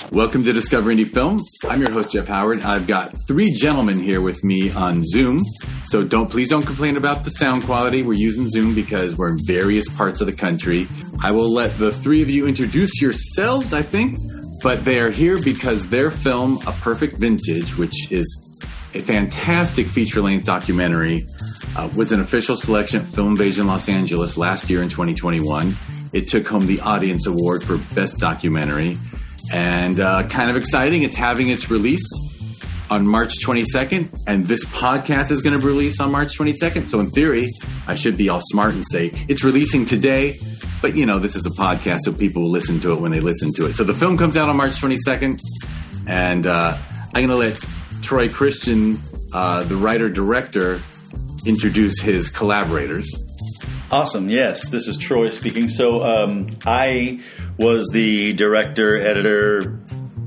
Welcome to Discover Indie Film. I'm your host, Jeff Howard. I've got three gentlemen here with me on Zoom. So please don't complain about the sound quality. We're using Zoom because we're in various parts of the country. I will let the three of you introduce yourselves, I think. But they are here because their film, A Perfect Vintage, which is a fantastic feature-length documentary, was an official selection at Filmvasion Los Angeles last year in 2021. It took home the Audience Award for Best Documentary. And kind of exciting, it's having its release on March 22nd, and this podcast is going to be released on March 22nd. So in theory, I should be all smart and say it's releasing today, but this is a podcast, so people will listen to it when they listen to it. So the film comes out on March 22nd, and I'm going to let Troy Christian, the writer-director, introduce his collaborators. Awesome. Yes, this is Troy speaking. So I was the director, editor,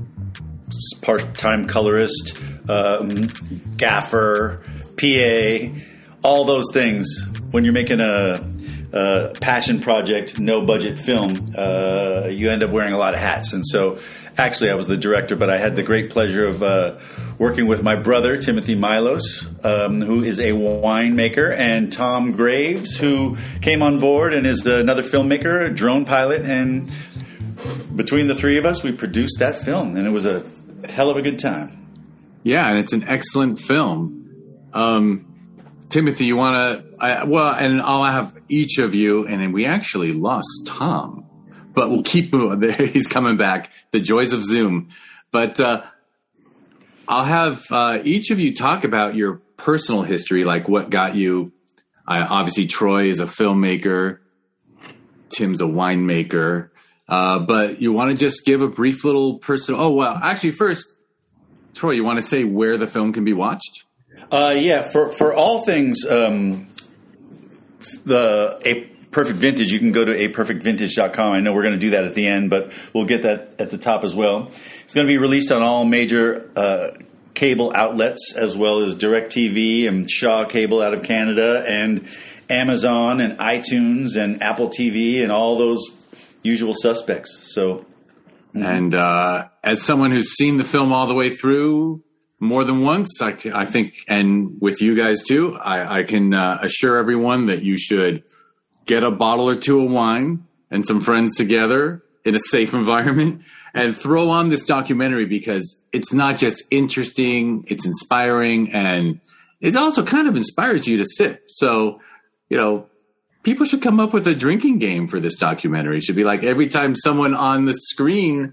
part-time colorist, gaffer, PA, all those things. When you're making a passion project, no-budget film, you end up wearing a lot of hats. And so actually I was the director, but I had the great pleasure of working with my brother, Timothy Milos, who is a winemaker, and Tom Graves, who came on board and is another filmmaker, a drone pilot. And between the three of us, we produced that film, and it was a hell of a good time. Yeah, and it's an excellent film. Timothy, you want to... and I'll have each of you, and we actually lost Tom, but we'll keep moving. He's coming back. The joys of Zoom. But I'll have each of you talk about your personal history, like what got you. Obviously, Troy is a filmmaker. Tim's a winemaker. But you want to just give a brief little personal... Oh, well, actually, first, Troy, you want to say where the film can be watched? Yeah, for all things, A Perfect Vintage, you can go to aperfectvintage.com. I know we're going to do that at the end, but we'll get that at the top as well. It's going to be released on all major cable outlets, as well as DirecTV and Shaw Cable out of Canada, and Amazon and iTunes and Apple TV and all those usual suspects. So, and as someone who's seen the film all the way through more than once, I think, and with you guys too, I can assure everyone that you should get a bottle or two of wine and some friends together in a safe environment and throw on this documentary, because it's not just interesting, it's inspiring, and it also kind of inspires you to sip. So, people should come up with a drinking game for this documentary. It should be like every time someone on the screen,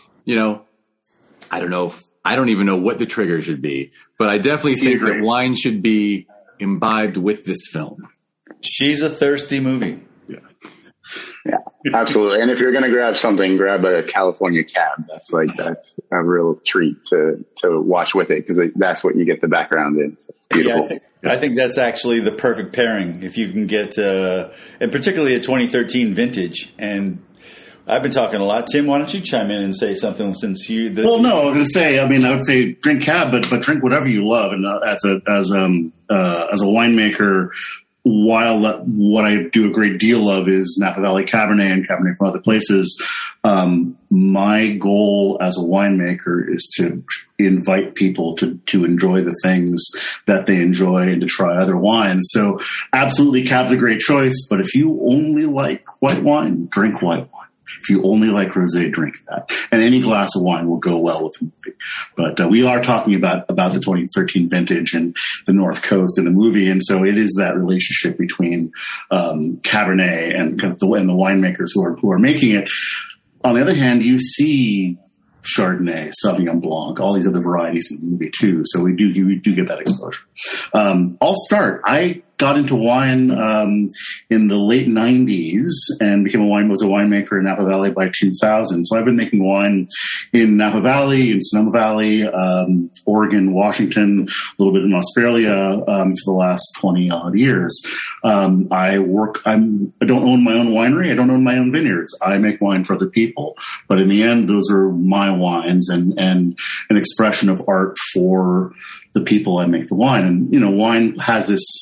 I don't even know what the trigger should be, but I definitely think that wine should be imbibed with this film. She's a thirsty movie. Yeah, absolutely. And if you're going to grab something, grab a California cab. That's a real treat to watch with it, because that's what you get the background in. So it's beautiful. Yeah, I think that's actually the perfect pairing if you can get, and particularly a 2013 vintage. And I've been talking a lot. Tim, why don't you chime in and say something since you... I was going to say, I would say drink cab, but drink whatever you love. And as a winemaker, while what I do a great deal of is Napa Valley Cabernet and Cabernet from other places, my goal as a winemaker is to invite people to enjoy the things that they enjoy and to try other wines. So absolutely, cab's a great choice. But if you only like white wine, drink white wine. If you only like rosé, drink that. And any glass of wine will go well with the movie. But we are talking about the 2013 vintage and the North Coast in the movie. And so it is that relationship between Cabernet and kind of the winemakers who are making it. On the other hand, you see Chardonnay, Sauvignon Blanc, all these other varieties in the movie too. So we do get that exposure. I'll start. I got into wine in the late 90s and was a winemaker in Napa Valley by 2000. So I've been making wine in Napa Valley, in Sonoma Valley, Oregon, Washington, a little bit in Australia for the last 20 odd years. I don't own my own winery. I don't own my own vineyards. I make wine for other people. But in the end, those are my wines and an expression of art for the people I make the wine. And, wine has this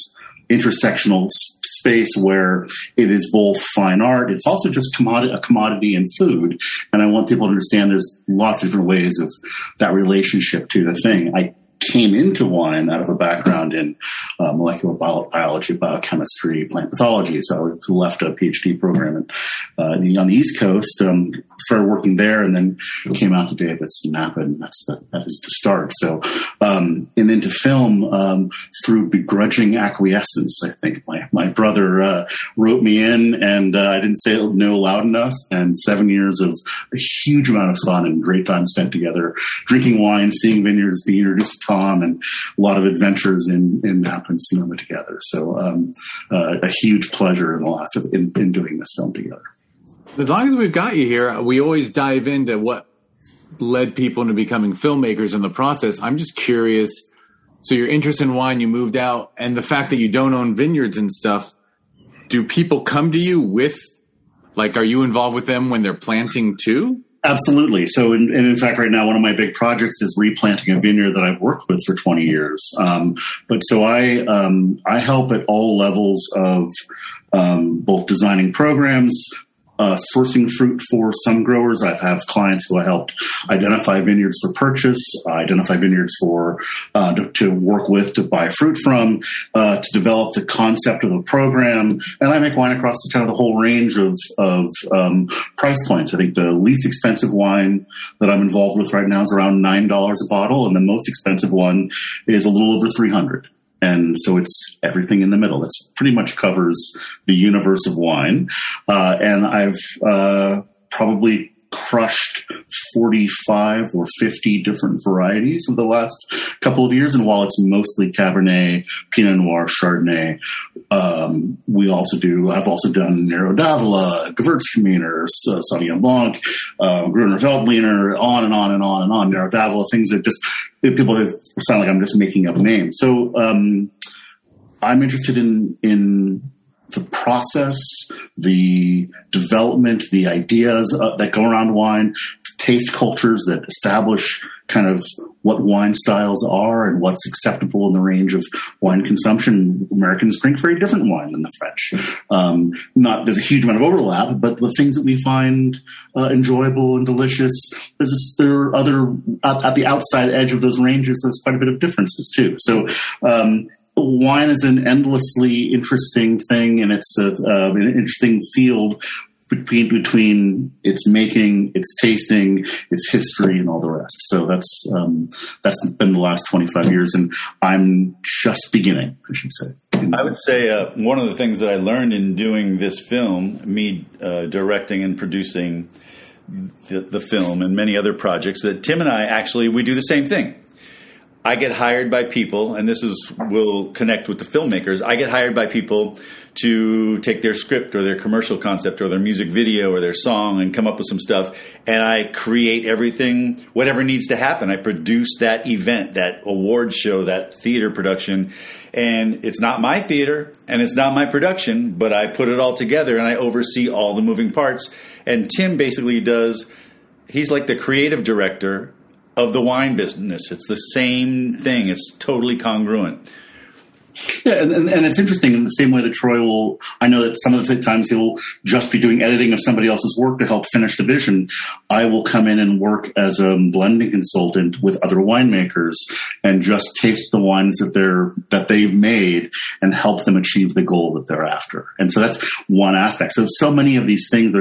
intersectional space where it is both fine art. It's also just a commodity in food. And I want people to understand there's lots of different ways of that relationship to the thing. I came into wine out of a background in molecular biology, biochemistry, plant pathology. So I left a PhD program on the East Coast, started working there, and then came out to Davis and Napa, and that is to start. So, and into film through begrudging acquiescence. I think my brother wrote me in, and I didn't say no loud enough. And 7 years of a huge amount of fun and great time spent together, drinking wine, seeing vineyards, being introduced to Tom, and a lot of adventures in Napa and Sonoma together. So a huge pleasure in doing this film together. As long as we've got you here, we always dive into what led people into becoming filmmakers in the process. I'm just curious. So your interest in wine, you moved out, and the fact that you don't own vineyards and stuff, do people come to you with, like, are you involved with them when they're planting too? Absolutely. So, in fact, right now, one of my big projects is replanting a vineyard that I've worked with for 20 years. But so I help at all levels of both designing programs, sourcing fruit for some growers. I have clients who I helped identify vineyards for purchase, identify vineyards for to work with, to buy fruit from, to develop the concept of a program. And I make wine across kind of the whole range of price points. I think the least expensive wine that I'm involved with right now is around $9 a bottle, and the most expensive one is a little over $300. And so it's everything in the middle. It pretty much covers the universe of wine. And I've probably crushed 45 or 50 different varieties over the last couple of years. And while it's mostly Cabernet, Pinot Noir, Chardonnay, I've also done Nero d'Avola, Gewürztraminer, Sauvignon Blanc, Gruner Veltliner, on and on and on and on. Nero d'Avola, things that just people sound like I'm just making up names. So I'm interested in the process, the development, the ideas that go around wine, taste cultures that establish kind of what wine styles are and what's acceptable in the range of wine consumption. Americans drink very different wine than the French. There's a huge amount of overlap, but the things that we find enjoyable and delicious, there are other at the outside edge of those ranges. There's quite a bit of differences too. So. Wine is an endlessly interesting thing, and it's an interesting field between its making, its tasting, its history, and all the rest. So that's been the last 25 years, and I'm just beginning, I should say. I would say one of the things that I learned in doing this film, me directing and producing the film and many other projects, that Tim and I we do the same thing. I get hired by people, and will connect with the filmmakers. I get hired by people to take their script or their commercial concept or their music video or their song and come up with some stuff. And I create everything, whatever needs to happen. I produce that event, that award show, that theater production. And it's not my theater and it's not my production, but I put it all together and I oversee all the moving parts. And Tim basically he's like the creative director of the wine business. It's the same thing. It's totally congruent. Yeah, and it's interesting in the same way that Troy will, I know that some of the times he'll just be doing editing of somebody else's work to help finish the vision. I will come in and work as a blending consultant with other winemakers and just taste the wines that they've made and help them achieve the goal that they're after. And so that's one aspect. So many of these things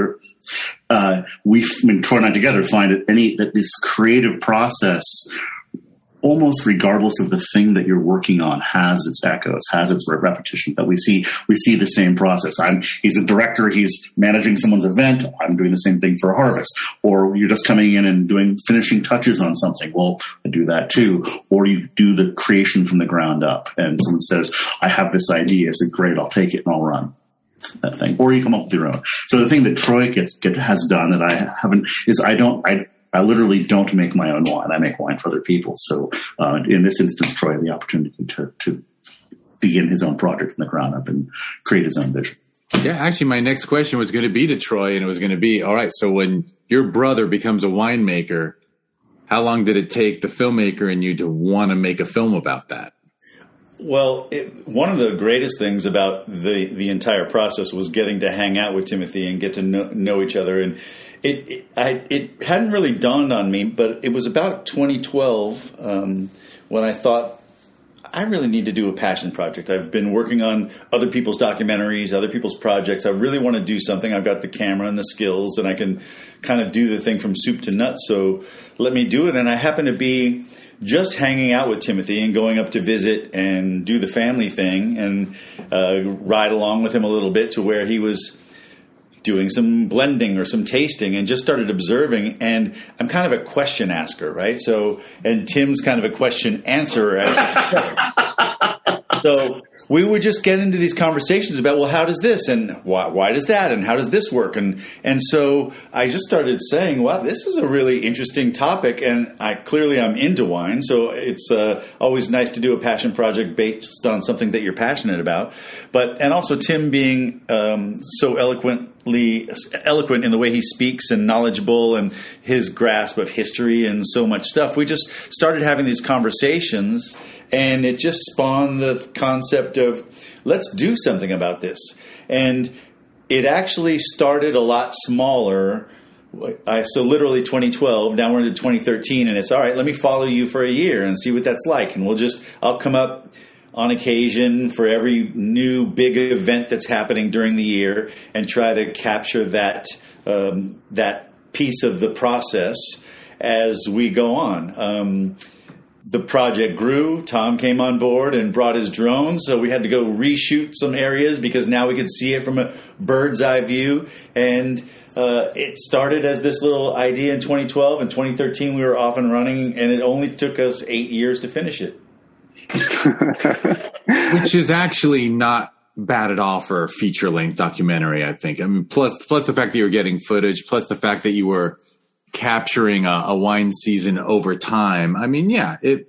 Troy and I together find that this creative process, almost regardless of the thing that you're working on, has its echoes, has its repetition. That we see the same process. He's a director. He's managing someone's event. I'm doing the same thing for a harvest. Or you're just coming in and doing finishing touches on something. Well, I do that too. Or you do the creation from the ground up, and someone says, "I have this idea." I said, "Great, I'll take it and I'll run." That thing, or you come up with your own. So the thing that Troy has done that I haven't is I literally don't make my own wine. I make wine for other people. So in this instance, Troy had the opportunity to begin his own project from the ground up and create his own vision. Yeah, actually, my next question was going to be to Troy, and it was going to be, all right, so when your brother becomes a winemaker, how long did it take the filmmaker and you to want to make a film about that? Well, one of the greatest things about the entire process was getting to hang out with Timothy and get to know each other. And it hadn't really dawned on me, but it was about 2012 when I thought, I really need to do a passion project. I've been working on other people's documentaries, other people's projects. I really want to do something. I've got the camera and the skills, and I can kind of do the thing from soup to nuts. So let me do it. And I happen to be just hanging out with Timothy and going up to visit and do the family thing and ride along with him a little bit to where he was doing some blending or some tasting, and just started observing. And I'm kind of a question asker, right? So, and Tim's kind of a question answerer. So we would just get into these conversations about, well, how does this, and why does that, and how does this work? And so I just started saying, wow, this is a really interesting topic, and I'm into wine, so it's always nice to do a passion project based on something that you're passionate about. And also Tim being so eloquent in the way he speaks and knowledgeable, and his grasp of history and so much stuff. We just started having these conversations, and it just spawned the concept of, let's do something about this. And it actually started a lot smaller. So literally 2012, now we're into 2013, and it's, all right, let me follow you for a year and see what that's like. And I'll come up on occasion for every new big event that's happening during the year and try to capture that piece of the process as we go on. The project grew. Tom came on board and brought his drone, so we had to go reshoot some areas because now we could see it from a bird's eye view. And it started as this little idea in 2012. In 2013, we were off and running, and it only took us 8 years to finish it. Which is actually not bad at all for a feature-length documentary, I think. I mean, plus the fact that you were getting footage, plus the fact that you were capturing a wine season over time. I mean, yeah, it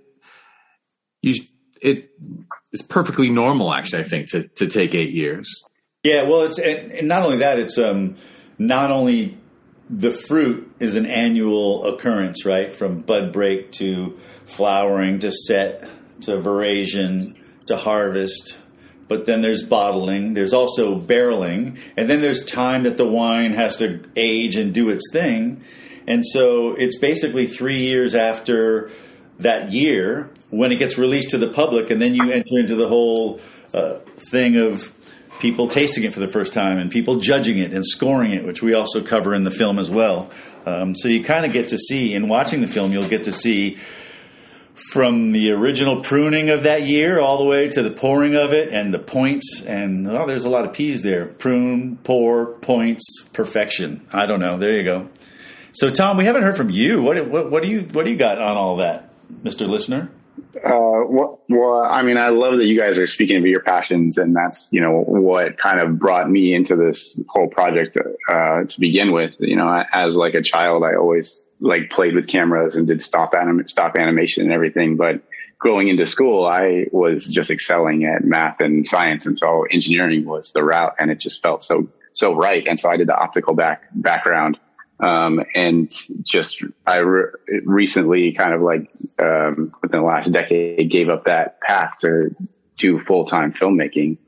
is perfectly normal, actually, I think, to take 8 years. Yeah, well, and not only that, it's not only the fruit is an annual occurrence, right? From bud break to flowering to set to veraison to harvest. But then there's bottling. There's also barreling. And then there's time that the wine has to age and do its thing. And so it's basically 3 years after that year when it gets released to the public, and then you enter into the whole thing of people tasting it for the first time and people judging it and scoring it, which we also cover in the film as well. So you kind of get to see, in watching the film, you'll get to see from the original pruning of that year all the way to the pouring of it and the points. And there's a lot of P's there. Prune, pour, points, perfection. I don't know. There you go. So, Tom, we haven't heard from you. What do you got on all that, Mr. Listener? Well, I mean, I love that you guys are speaking of your passions, and that's, what kind of brought me into this whole project to begin with. As like a child, I always played with cameras and did stop animation and everything. But going into school, I was just excelling at math and science, and so engineering was the route, and it just felt so right. And so I did the optical background. And just, recently kind of within the last decade gave up that path to do full-time filmmaking,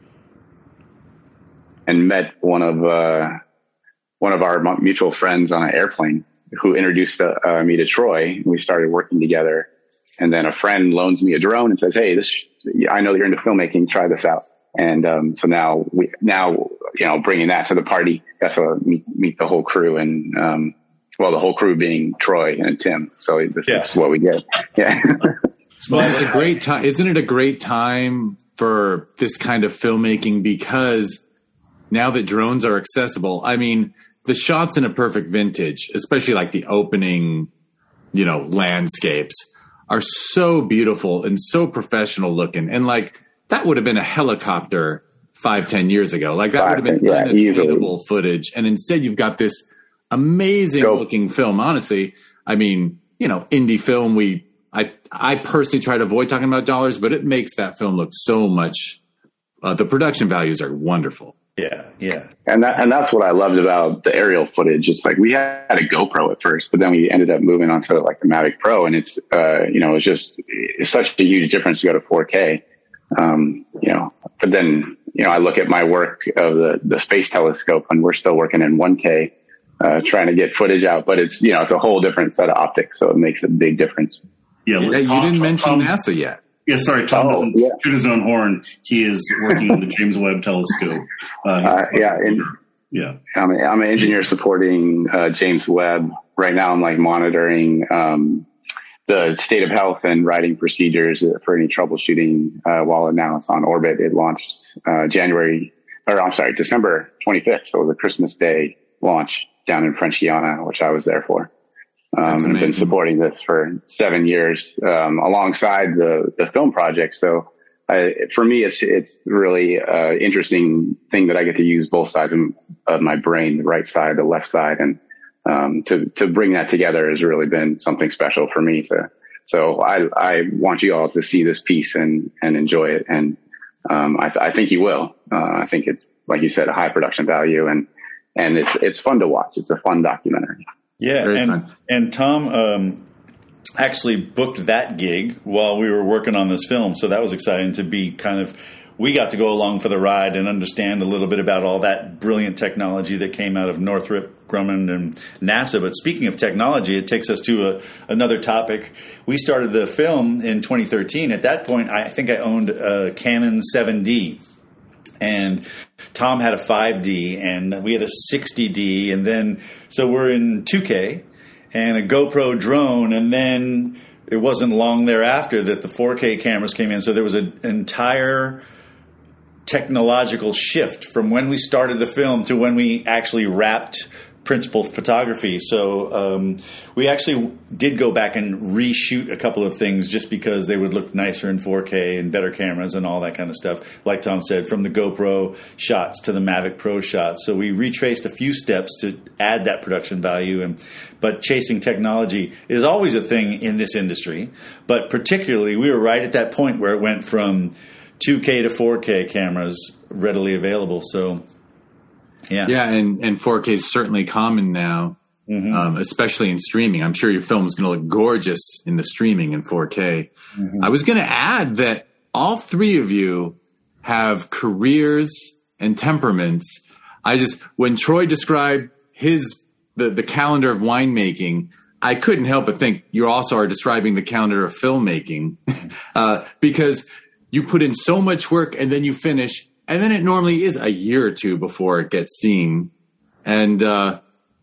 and met one of our mutual friends on an airplane who introduced me to Troy. We started working together, and then a friend loans me a drone and says, "Hey, I know you're into filmmaking, try this out." And so now bringing that to the party, got to meet the whole crew, and the whole crew being Troy and Tim. So this is what we get. Yeah. Well, it's a great time. Isn't it a great time for this kind of filmmaking? Because now that drones are accessible, I mean, the shots in A Perfect Vintage, especially like the opening, landscapes, are so beautiful and so professional looking, and that would have been a helicopter 5-10 years ago. That would have been unattainable footage. And instead you've got this amazing looking film. Honestly, I mean, indie film, I personally try to avoid talking about dollars, but it makes that film look so much, the production values are wonderful. Yeah. Yeah. And that's what I loved about the aerial footage. It's we had a GoPro at first, but then we ended up moving on to the Mavic Pro, and it's, it's such a huge difference to go to 4K. But then, I look at my work of the Space Telescope, and we're still working in 1K, trying to get footage out, but it's, it's a whole different set of optics. So it makes a big difference. Yeah. You didn't mention NASA yet. Yeah, sorry, Tom doesn't shoot his own horn. He is working on the James Webb Telescope. I'm an engineer supporting James Webb. Right now, I'm monitoring the state of health and writing procedures for any troubleshooting while now it's on orbit. It launched December 25th, so it was a Christmas Day launch down in French Guiana, which I was there for. And I've been supporting this for 7 years, alongside the film project. So, for me, it's really, interesting thing that I get to use both sides of my brain, the right side, the left side. And, to bring that together has really been something special for me so I want you all to see this piece and enjoy it. And, I think you will. I think it's, like you said, a high production value and it's fun to watch. It's a fun documentary. Yeah, and Tom actually booked that gig while we were working on this film, so that was exciting to be we got to go along for the ride and understand a little bit about all that brilliant technology that came out of Northrop Grumman and NASA. But speaking of technology, it takes us to another topic. We started the film in 2013. At that point, I think I owned a Canon 7D. And Tom had a 5D, and we had a 60D, and then so we're in 2K and a GoPro drone, and then it wasn't long thereafter that the 4K cameras came in. So there was an entire technological shift from when we started the film to when we actually wrapped principal photography. So we actually did go back and reshoot a couple of things just because they would look nicer in 4K and better cameras and all that kind of stuff. Like Tom said, from the GoPro shots to the Mavic Pro shots. So we retraced a few steps to add that production value. But chasing technology is always a thing in this industry. But particularly, we were right at that point where it went from 2K to 4K cameras readily available. So yeah, and 4K is certainly common now, especially in streaming. I'm sure your film is going to look gorgeous in the streaming in 4K. I was going to add that all three of you have careers and temperaments. When Troy described the calendar of winemaking, I couldn't help but think you also are describing the calendar of filmmaking because you put in so much work and then you finish. And then it normally is a year or two before it gets seen. And then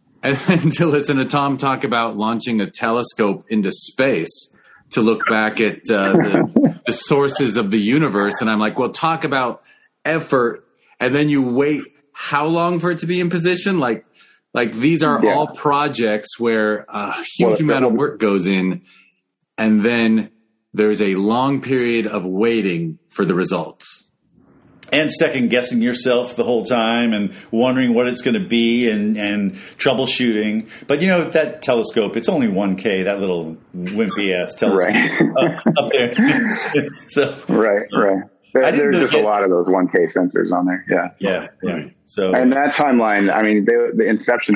to listen to Tom talk about launching a telescope into space to look back at the sources of the universe. And I'm like, well, talk about effort. And then you wait how long for it to be in position? Like these are all projects where a huge amount of work goes in. And then there's a long period of waiting for the results. And second guessing yourself the whole time and wondering what it's going to be and troubleshooting. But that telescope, it's only 1K, that little wimpy ass telescope up there. So Right. There's just a lot of those 1K sensors on there. Yeah. Right. So, and that timeline, I mean, the inception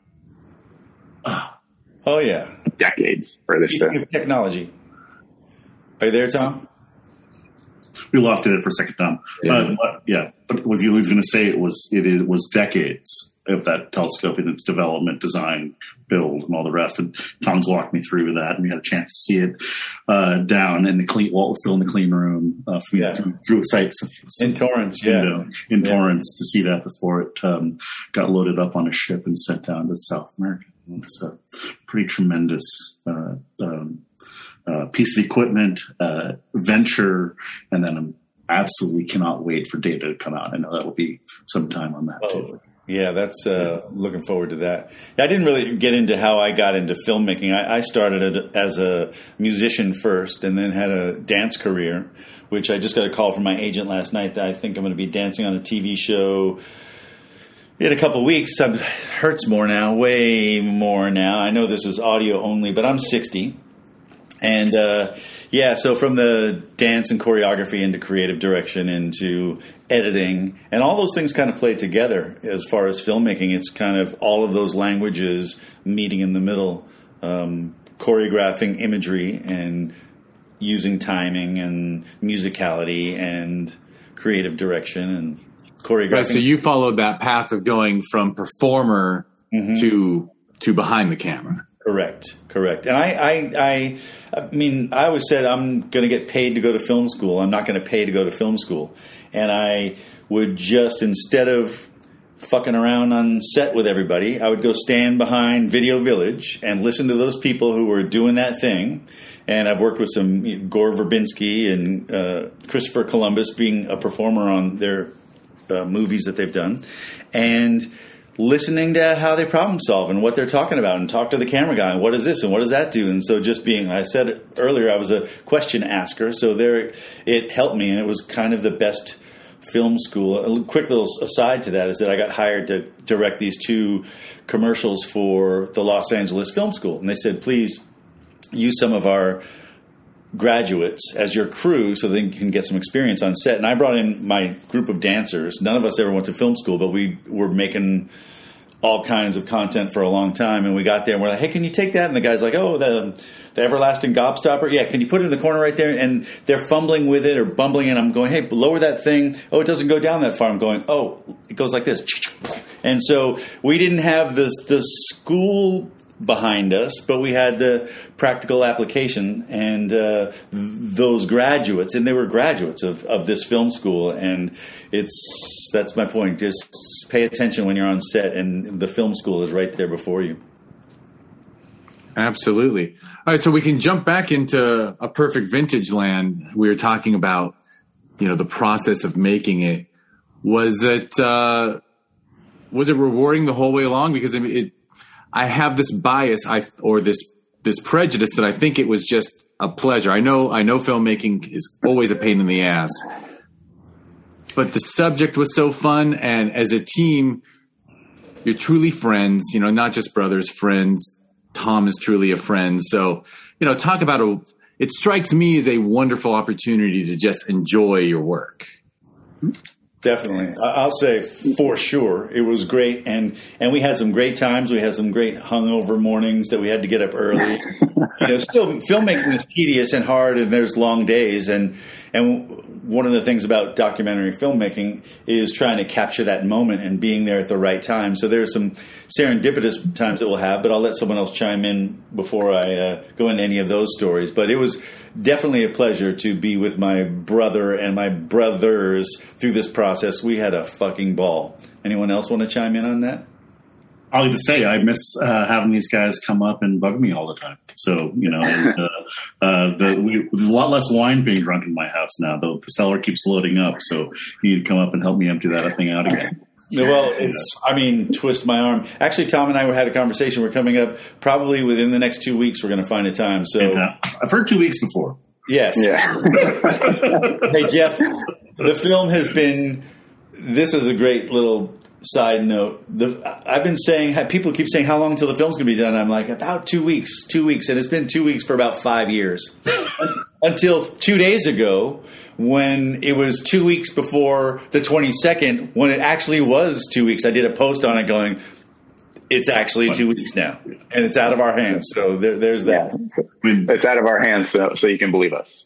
of decades for this Speaking of technology. Are you there, Tom? We lost it for a second, Tom. But was he was going to say it was decades of that telescope in its development, design, build, and all the rest. And Tom's walked me through that, and we had a chance to see it down in the clean. Well, it was still in the clean room through sites in Torrance, in Torrance to see that before it got loaded up on a ship and sent down to South America. It's a pretty tremendous piece of equipment, venture, and then I absolutely cannot wait for data to come out. I know that'll be some time on that too. Yeah, that's looking forward to that. I didn't really get into how I got into filmmaking. I started as a musician first and then had a dance career, which I just got a call from my agent last night that I think I'm going to be dancing on a TV show in a couple of weeks. It hurts more now, way more now. I know this is audio only, but I'm 60. And so from the dance and choreography into creative direction into editing, and all those things kind of play together as far as filmmaking. It's kind of all of those languages meeting in the middle, choreographing imagery and using timing and musicality and creative direction and choreographing. Right, so you followed that path of going from performer to behind the camera. Correct. And I mean, I always said I'm going to get paid to go to film school. I'm not going to pay to go to film school. And I would just, instead of fucking around on set with everybody, I would go stand behind Video Village and listen to those people who were doing that thing. And I've worked with some Gore Verbinski and Christopher Columbus, being a performer on their movies that they've done, and listening to how they problem solve and what they're talking about, and talk to the camera guy and what is this and what does that do. And so just being, I said earlier, I was a question asker, so there it helped me, and it was kind of the best film school. A quick little aside to that is that I got hired to direct these 2 commercials for the Los Angeles Film School, and they said, please use some of our graduates as your crew so they can get some experience on set. And I brought in my group of dancers. None of us ever went to film school, but we were making all kinds of content for a long time. And we got there and we're like, hey, can you take that? And the guy's like, oh, the everlasting gobstopper. Yeah, can you put it in the corner right there? And they're fumbling with it or bumbling, and I'm going, hey, lower that thing. Oh, it doesn't go down that far. I'm going, oh, it goes like this. And so we didn't have the school behind us, but we had the practical application and those graduates, and they were graduates of this film school. And that's my point. Just pay attention when you're on set, and the film school is right there before you. Absolutely. All right, so we can jump back into A Perfect Vintage Land. We were talking about, the process of making it. Was it rewarding the whole way along? Because I have this bias, or this prejudice that I think it was just a pleasure. I know filmmaking is always a pain in the ass, but the subject was so fun, and as a team, you're truly friends. Not just brothers, friends. Tom is truly a friend. So, talk about it strikes me as a wonderful opportunity to just enjoy your work. Definitely. I'll say for sure it was great. And we had some great times. We had some great hungover mornings that we had to get up early. Still filmmaking is tedious and hard, and there's long days. And one of the things about documentary filmmaking is trying to capture that moment and being there at the right time. So there's some serendipitous times that we'll have, but I'll let someone else chime in before I go into any of those stories. But it was definitely a pleasure to be with my brother and my brothers through this process. We had a fucking ball. Anyone else want to chime in on that? I'll need to say I miss having these guys come up and bug me all the time. So, there's a lot less wine being drunk in my house now, though the cellar keeps loading up. So you need to come up and help me empty that thing out again. Well, twist my arm. Actually, Tom and I had a conversation. We're coming up probably within the next 2 weeks. We're going to find a time. So I've heard 2 weeks before. Yes. Yeah. Hey, Jeff, the film has been, this is a great little side note. I've been saying, people keep saying, how long until the film's going to be done? I'm like, about 2 weeks. And it's been 2 weeks for about 5 years. Until 2 days ago, when it was 2 weeks before the 22nd, when it actually was 2 weeks, I did a post on it going, it's actually 2 weeks now, and it's out of our hands. So there's that. It's out of our hands, so you can believe us.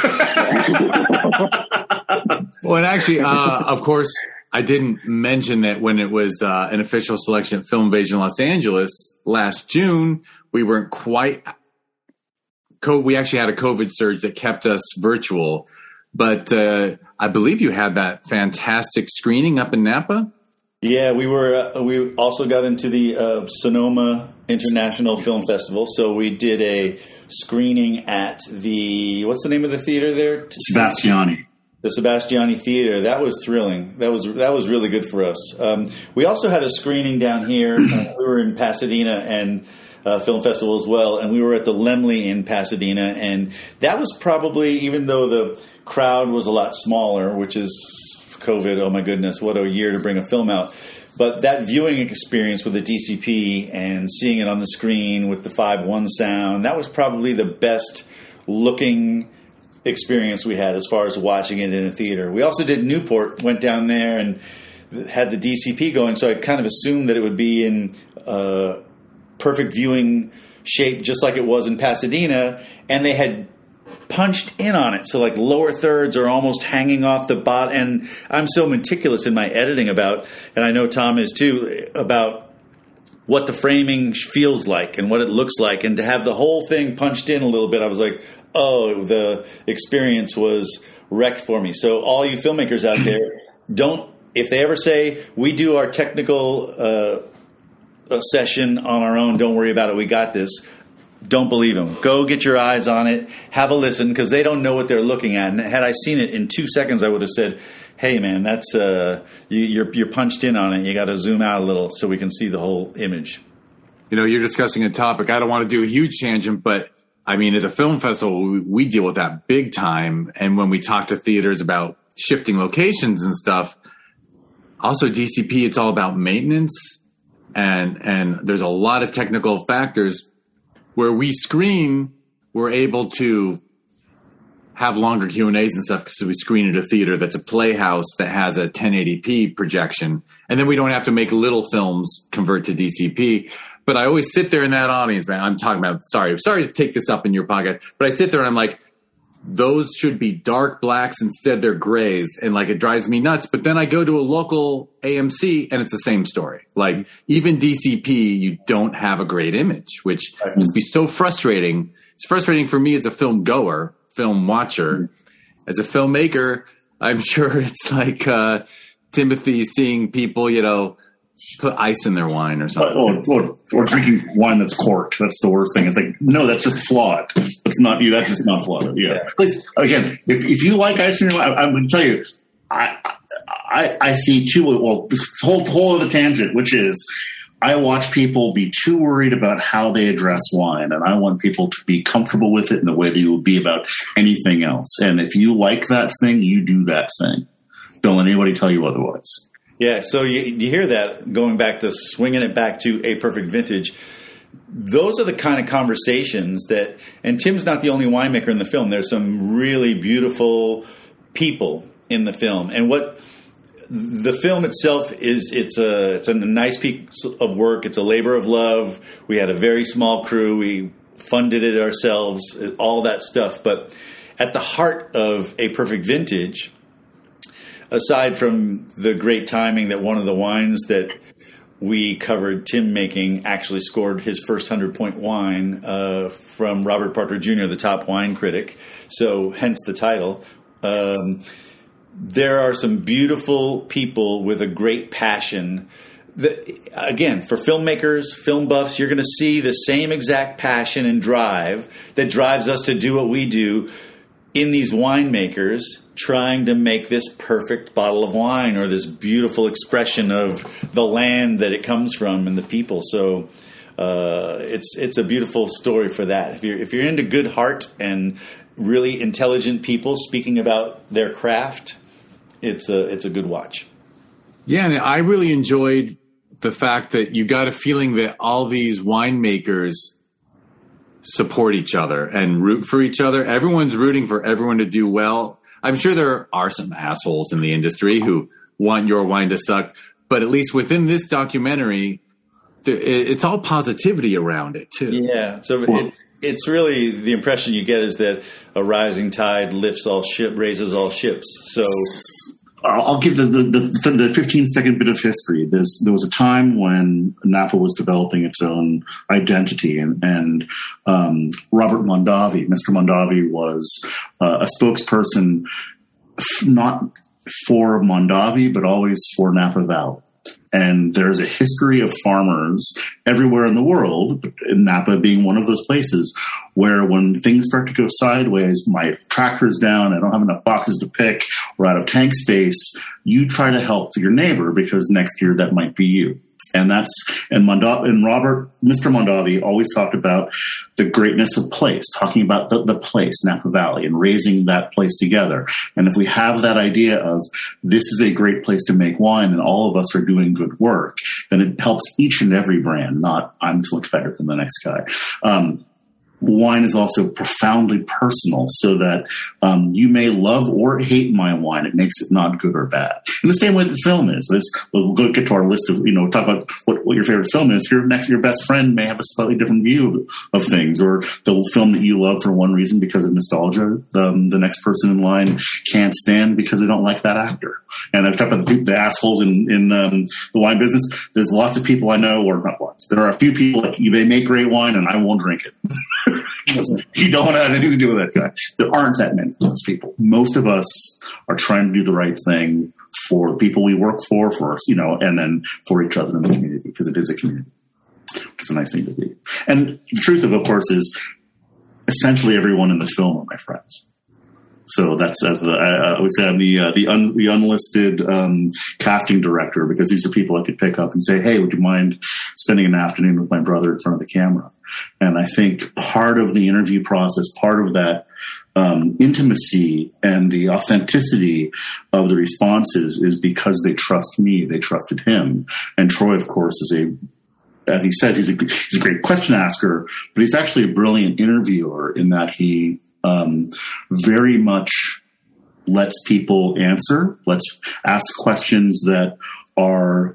Yeah. Well, and actually, of course, I didn't mention that when it was an official selection at Film Invasion Los Angeles last June, we weren't quite. We actually had a COVID surge that kept us virtual, but I believe you had that fantastic screening up in Napa. Yeah, we were. We also got into the Sonoma International Film Festival, so we did a screening at what's the name of the theater there? Sebastiani. The Sebastiani Theater. That was thrilling. That was really good for us. We also had a screening down here. We were in Pasadena and Film Festival as well, and we were at the Laemmle in Pasadena, and that was probably, even though the crowd was a lot smaller, which is COVID, oh my goodness, what a year to bring a film out. But that viewing experience with the DCP and seeing it on the screen with the 5.1 sound, that was probably the best looking experience we had as far as watching it in a theater. We also did Newport, went down there and had the DCP going, so I kind of assumed that it would be in perfect viewing shape just like it was in Pasadena, and they had punched in on it. So like lower thirds are almost hanging off the bottom. And I'm so meticulous in my editing about, and I know Tom is too, about what the framing feels like and what it looks like. And to have the whole thing punched in a little bit, I was like, oh, the experience was wrecked for me. So all you filmmakers out there, if they ever say, we do our technical session on our own, don't worry about it, we got this. Don't believe them. Go get your eyes on it. Have a listen, because they don't know what they're looking at. And had I seen it in 2 seconds, I would have said, "Hey, man, that's you're punched in on it. You got to zoom out a little so we can see the whole image." You're discussing a topic. I don't want to do a huge tangent, but I mean, as a film festival, we deal with that big time. And when we talk to theaters about shifting locations and stuff, also DCP, it's all about maintenance, and there's a lot of technical factors. Where we screen, we're able to have longer Q&As and stuff because we screen at a theater that's a playhouse that has a 1080p projection. And then we don't have to make little films convert to DCP. But I always sit there in that audience, man. I'm talking about, sorry to take this up in your podcast, but I sit there and I'm like, those should be dark blacks. Instead, they're grays. And like, it drives me nuts. But then I go to a local AMC and it's the same story. Like, even DCP, you don't have a great image, which must be so frustrating. It's frustrating for me as a film goer, film watcher. As a filmmaker, I'm sure it's like Timothy seeing people, put ice in their wine or something. Or drinking wine that's corked. That's the worst thing. It's like, no, that's just flawed. That's not you. That's just not flawed. Yeah. Please, again, if you like ice in your wine, I'm going to tell you, I see too. Well, this whole other tangent, which is, I watch people be too worried about how they address wine, and I want people to be comfortable with it in the way that you would be about anything else. And if you like that thing, you do that thing. Don't let anybody tell you otherwise. Yeah, so you hear that, going back to swinging it back to A Perfect Vintage. Those are the kind of conversations that, and Tim's not the only winemaker in the film. There's some really beautiful people in the film. And what the film itself is, it's a nice piece of work. It's a labor of love. We had a very small crew. We funded it ourselves, all that stuff. But at the heart of A Perfect Vintage, aside from the great timing that one of the wines that we covered Tim making actually scored his first 100-point wine from Robert Parker Jr., the top wine critic, so hence the title. There are some beautiful people with a great passion. Again, for filmmakers, film buffs, you're going to see the same exact passion and drive that drives us to do what we do in these winemakers, trying to make this perfect bottle of wine or this beautiful expression of the land that it comes from and the people. So it's a beautiful story for that. If you're into good heart and really intelligent people speaking about their craft, it's a good watch. Yeah, and I really enjoyed the fact that you got a feeling that all these winemakers support each other and root for each other. Everyone's rooting for everyone to do well. I'm sure there are some assholes in the industry who want your wine to suck, but at least within this documentary, it's all positivity around it too. Yeah, so it's really, the impression you get is that a rising tide raises all ships. So I'll give the 15-second bit of history. There was a time when Napa was developing its own identity, and Robert Mondavi, Mr. Mondavi, was a spokesperson not for Mondavi, but always for Napa Valley. And there's a history of farmers everywhere in the world, Napa being one of those places, where when things start to go sideways, my tractor's down, I don't have enough boxes to pick, we're out of tank space, you try to help your neighbor because next year that might be you. And Mr. Mondavi always talked about the greatness of place, talking about the place, Napa Valley, and raising that place together. And if we have that idea of this is a great place to make wine and all of us are doing good work, then it helps each and every brand, not I'm so much better than the next guy. wine is also profoundly personal, so that you may love or hate my wine. It makes it not good or bad. In the same way that film is. We'll get to our list of, talk about what your favorite film is. Your best friend may have a slightly different view of things, or the film that you love for one reason because of nostalgia, the next person in line can't stand because they don't like that actor. And I've talked about the assholes in the wine business. There's lots of people I know, or not lots. There are a few people like they make great wine and I won't drink it. You don't want to have anything to do with that guy. There aren't that many of those people. Most of us are trying to do the right thing for the people we work for us, and then for each other in the community, because it is a community. It's a nice thing to be. And the truth of course, is essentially everyone in the film are my friends. So that's, as I always say, I'm the unlisted casting director, because these are people I could pick up and say, hey, would you mind spending an afternoon with my brother in front of the camera? And I think part of the interview process, part of that intimacy and the authenticity of the responses is because they trust me, they trusted him. And Troy, of course, as he says, he's a great question asker, but he's actually a brilliant interviewer in that he very much lets people answer, let's ask questions that are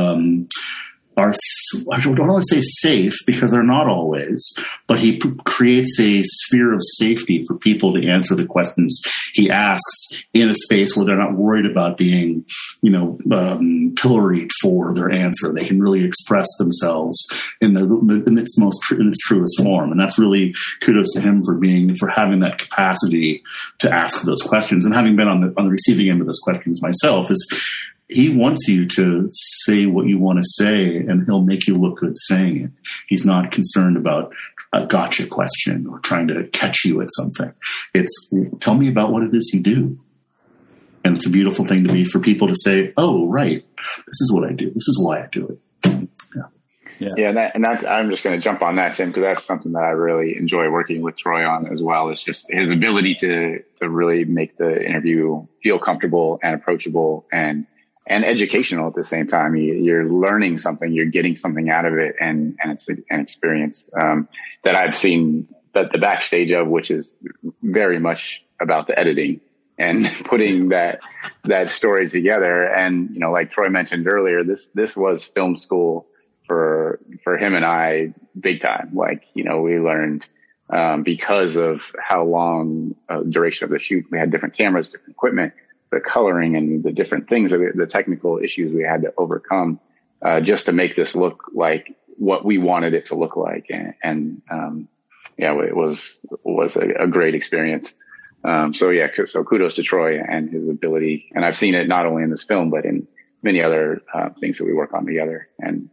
I don't want to say safe, because they're not always, but he creates a sphere of safety for people to answer the questions he asks in a space where they're not worried about being, pilloried for their answer. They can really express themselves in its truest form. And that's really kudos to him for having that capacity to ask those questions. And having been on the receiving end of those questions myself, he wants you to say what you want to say, and he'll make you look good saying it. He's not concerned about a gotcha question or trying to catch you at something. It's, tell me about what it is you do. And it's a beautiful thing to be for people to say, oh, right, this is what I do. This is why I do it. Yeah. I'm just going to jump on that, Tim, because that's something that I really enjoy working with Troy on as well. It's just his ability to really make the interview feel comfortable and approachable and educational at the same time. You're learning something, you're getting something out of it, and it's an experience that I've seen the backstage of, which is very much about the editing and putting that story together. And like Troy mentioned earlier, this was film school for him and I, big time. Like, we learned because of how long duration of the shoot. We had different cameras, different equipment, the coloring and the different things, the technical issues we had to overcome, just to make this look like what we wanted it to look like. And it was a great experience. So kudos to Troy and his ability. And I've seen it not only in this film, but in many other things that we work on together. And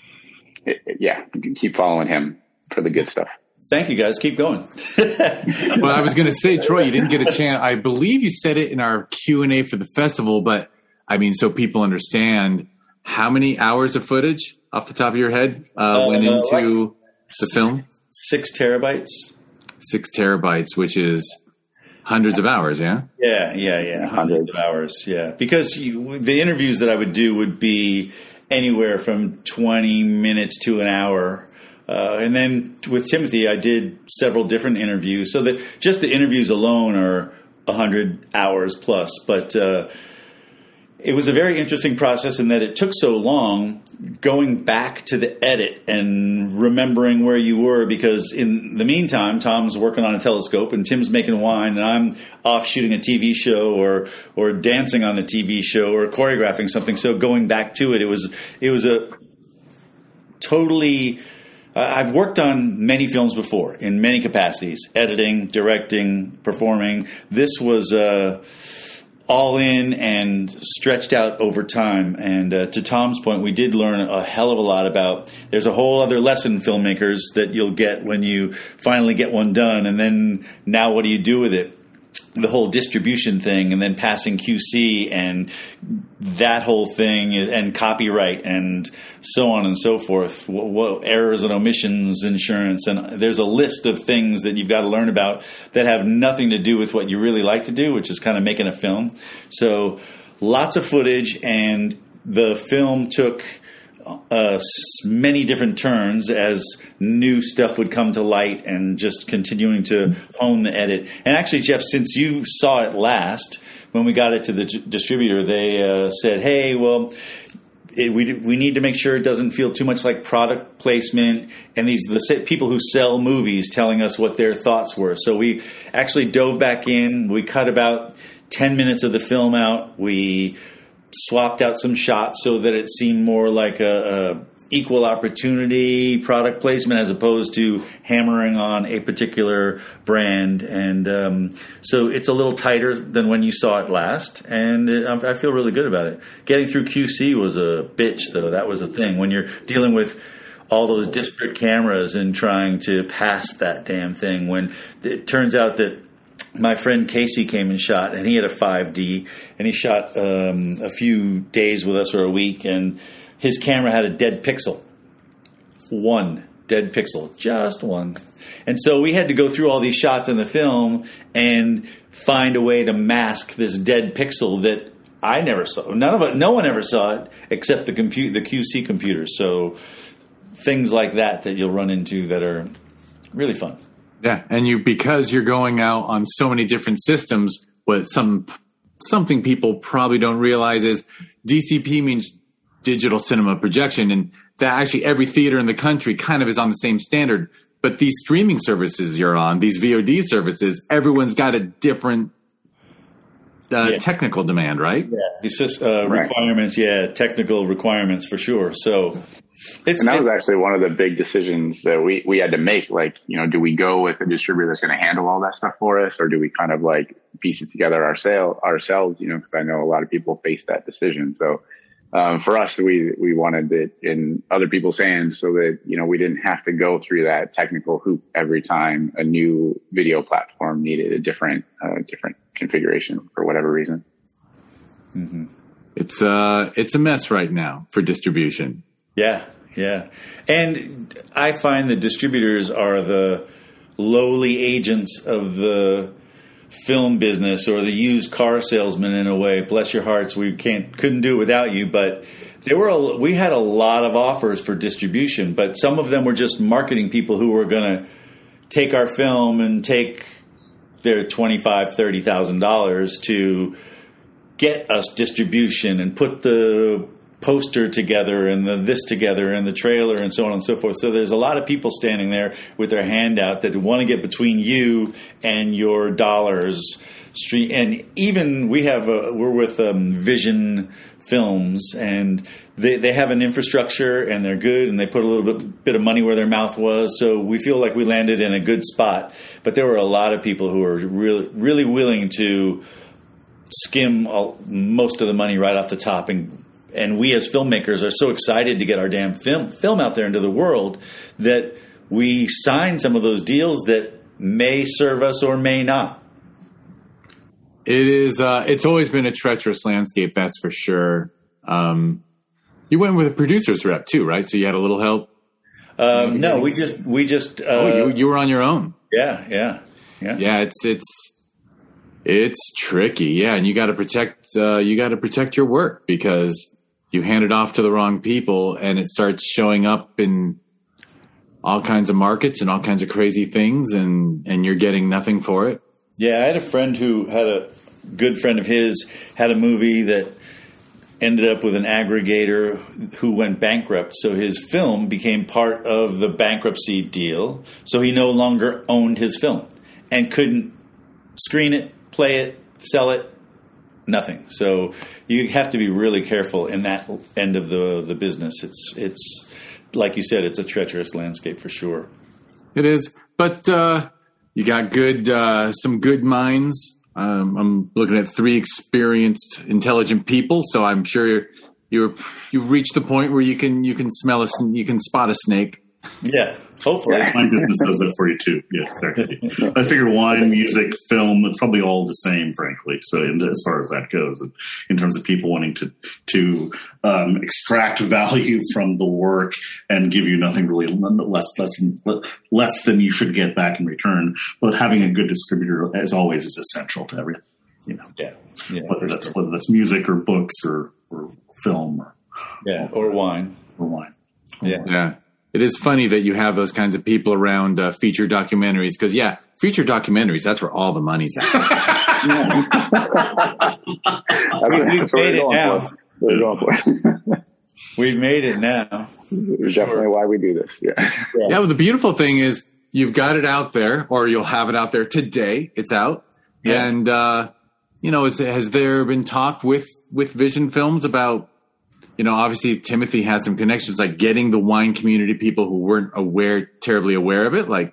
keep following him for the good stuff. Thank you, guys. Keep going. Well, I was going to say, Troy, you didn't get a chance. I believe you said it in our Q&A for the festival, but I mean, so people understand, how many hours of footage off the top of your head went into the film? 6 terabytes. 6 terabytes, which is hundreds of hours, yeah? Yeah. Hundreds of hours, yeah. Because the interviews that I would do would be anywhere from 20 minutes to an hour. And then with Timothy, I did several different interviews. So that just the interviews alone are 100 hours plus. But it was a very interesting process in that it took so long going back to the edit and remembering where you were, because in the meantime, Tom's working on a telescope and Tim's making wine and I'm off shooting a TV show or dancing on a TV show or choreographing something. So going back to it was a totally... I've worked on many films before in many capacities, editing, directing, performing. This was all in and stretched out over time. And to Tom's point, we did learn a hell of a lot about, there's a whole other lesson, filmmakers, that you'll get when you finally get one done. And then now what do you do with it? The whole distribution thing, and then passing QC and that whole thing, and copyright and so on and so forth. What errors and omissions insurance, and there's a list of things that you've got to learn about that have nothing to do with what you really like to do, which is kind of making a film. So lots of footage, and the film took many different turns as new stuff would come to light, and just continuing to hone the edit. And actually, Jeff, since you saw it last, when we got it to the distributor, they said, hey, well, we need to make sure it doesn't feel too much like product placement, and the people who sell movies telling us what their thoughts were. So we actually dove back in. We cut about 10 minutes of the film out. We swapped out some shots so that it seemed more like a equal opportunity product placement as opposed to hammering on a particular brand. And so it's a little tighter than when you saw it last. And I feel really good about it. Getting through QC was a bitch, though. That was a thing. When you're dealing with all those disparate cameras and trying to pass that damn thing, when it turns out that my friend Casey came and shot, and he had a 5D, and he shot a few days with us, or a week, and his camera had a dead pixel. One dead pixel. Just one. And so we had to go through all these shots in the film and find a way to mask this dead pixel that I never saw. No one ever saw it except the QC computer. So things like that you'll run into that are really fun. Yeah, and because you're going out on so many different systems, what something people probably don't realize is DCP means digital cinema projection, and that actually every theater in the country kind of is on the same standard. But these streaming services you're on, these VOD services, everyone's got a different technical demand, right? Yeah, it's just requirements. Yeah, technical requirements for sure. So that was actually one of the big decisions that we had to make. Like, do we go with a distributor that's going to handle all that stuff for us, or do we kind of like piece it together ourselves? Because I know a lot of people face that decision. So for us, we wanted it in other people's hands so that, we didn't have to go through that technical hoop every time a new video platform needed a different configuration for whatever reason. Mm-hmm. It's a mess right now for distribution. Yeah. And I find the distributors are the lowly agents of the film business, or the used car salesman in a way. Bless your hearts, we couldn't do it without you. But we had a lot of offers for distribution, but some of them were just marketing people who were going to take our film and take their $25,000-$30,000 to get us distribution and put the poster together and the together and the trailer and so on and so forth. So there's a lot of people standing there with their hand out that want to get between you and your dollars. And even we're with Vision Films, and they have an infrastructure, and they're good, and they put a little bit of money where their mouth was. So we feel like we landed in a good spot. But there were a lot of people who were really, really willing to skim most of the money right off the top, and we as filmmakers are so excited to get our damn film out there into the world that we sign some of those deals that may serve us or may not. It is. It's always been a treacherous landscape, that's for sure. You went with a producer's rep too, right? So you had a little help. No, we just. You were on your own. Yeah. Yeah, it's tricky. Yeah, and you got to protect your work, because you hand it off to the wrong people and it starts showing up in all kinds of markets and all kinds of crazy things, and you're getting nothing for it. Yeah, I had a friend who had a good friend of his had a movie that ended up with an aggregator who went bankrupt. So his film became part of the bankruptcy deal. So he no longer owned his film and couldn't screen it, play it, sell it, nothing. So you have to be really careful in that end of the business. It's like you said, it's a treacherous landscape for sure. It is, but you got some good minds. I'm looking at 3 experienced, intelligent people, so I'm sure you've reached the point where you can spot a snake. Yeah, hopefully. Wine business does that for you too. Yeah, exactly. I figure wine, music, film, it's probably all the same, frankly. So as far as that goes, in terms of people wanting to extract value from the work and give you nothing really less than you should get back in return. But having a good distributor, as always, is essential to everything. Yeah. Whether that's music or books or film or wine. for wine. Yeah. It is funny that you have those kinds of people around feature documentaries because, feature documentaries, that's where all the money's at. We've made it now. We've made it now. Definitely why we do this. Yeah, well, the beautiful thing is you've got it out there, or you'll have it out there today. It's out. Yeah. And, has there been talk with Vision Films about, obviously Timothy has some connections, like getting the wine community, people who weren't terribly aware of it. Like,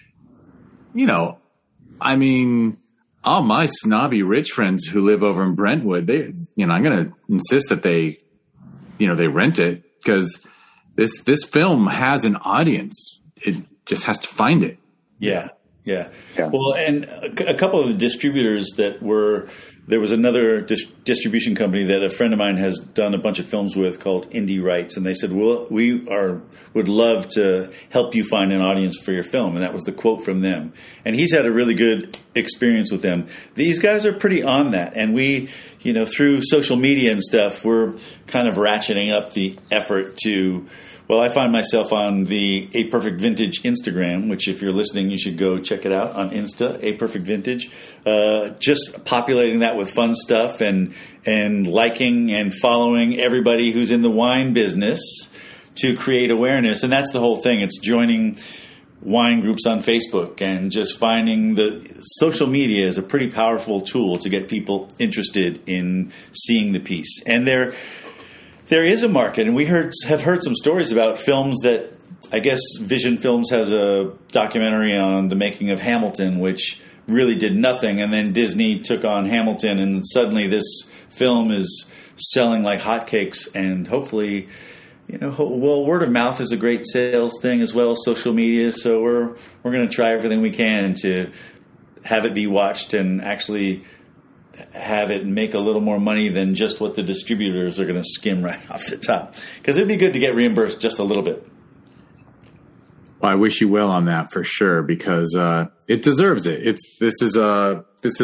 all my snobby rich friends who live over in Brentwood, I'm going to insist that they rent it because this film has an audience. It just has to find it. Yeah. Well, and a couple of the distributors there was another distribution company that a friend of mine has done a bunch of films with called Indie Rights. And they said, well, would love to help you find an audience for your film. And that was the quote from them. And he's had a really good experience with them. These guys are pretty on that. And we, through social media and stuff, we're kind of ratcheting up the effort to, well, I find myself on the A Perfect Vintage Instagram, which if you're listening, you should go check it out on Insta, A Perfect Vintage. Just populating that with fun stuff and liking and following everybody who's in the wine business to create awareness. And that's the whole thing. It's joining wine groups on Facebook and just finding the social media is a pretty powerful tool to get people interested in seeing the piece. And there is a market, and we have heard some stories about films that I guess Vision Films has a documentary on the making of Hamilton, which really did nothing, and then Disney took on Hamilton, and suddenly this film is selling like hotcakes, and hopefully, word of mouth is a great sales thing as well as social media, so we're going to try everything we can to have it be watched and actually have it make a little more money than just what the distributors are going to skim right off the top. Because it'd be good to get reimbursed just a little bit. Well, I wish you well on that for sure, because it deserves it. This is a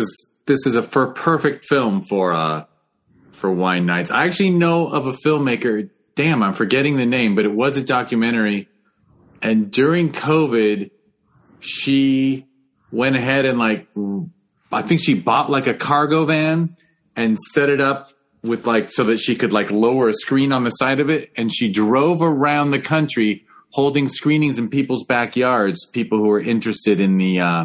perfect film for wine nights. I actually know of a filmmaker. Damn, I'm forgetting the name, but it was a documentary. And during COVID, she went ahead and I think she bought like a cargo van and set it up with so that she could lower a screen on the side of it. And she drove around the country holding screenings in people's backyards, people who were interested in the